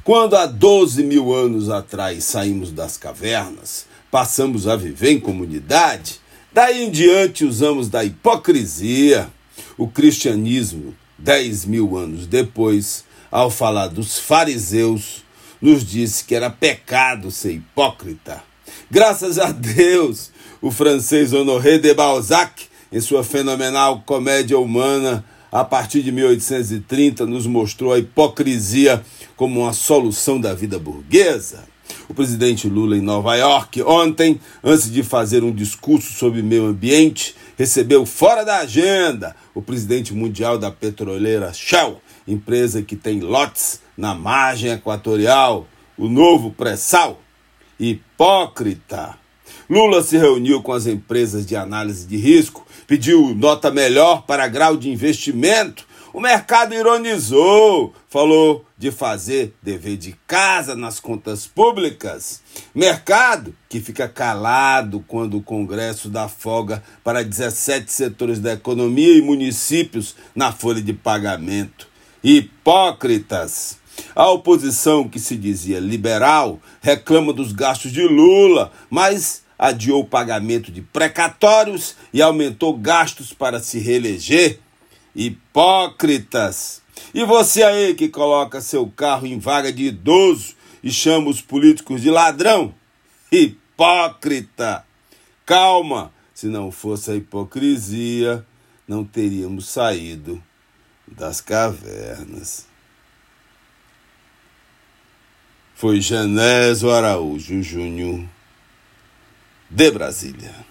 Quando há 12 mil anos atrás saímos das cavernas, passamos a viver em comunidade, daí em diante usamos da hipocrisia. O cristianismo, 10 mil anos depois, ao falar dos fariseus, nos disse que era pecado ser hipócrita. Graças a Deus, o francês Honoré de Balzac, em sua fenomenal Comédia Humana, a partir de 1830, nos mostrou a hipocrisia como uma solução da vida burguesa. O presidente Lula, em Nova York, ontem, antes de fazer um discurso sobre meio ambiente, recebeu fora da agenda o presidente mundial da petroleira Shell, empresa que tem lotes na margem equatorial, o novo pré-sal. Hipócrita! Lula se reuniu com as empresas de análise de risco, pediu nota melhor para grau de investimento. O mercado ironizou, falou de fazer dever de casa nas contas públicas. Mercado que fica calado quando o Congresso dá folga para 17 setores da economia e municípios na folha de pagamento. Hipócritas! A oposição, que se dizia liberal, reclama dos gastos de Lula, mas adiou o pagamento de precatórios e aumentou gastos para se reeleger. Hipócritas! E você aí que coloca seu carro em vaga de idoso e chama os políticos de ladrão? Hipócrita! Calma, se não fosse a hipocrisia, não teríamos saído das cavernas. Foi Genésio Araújo Júnior, de Brasília.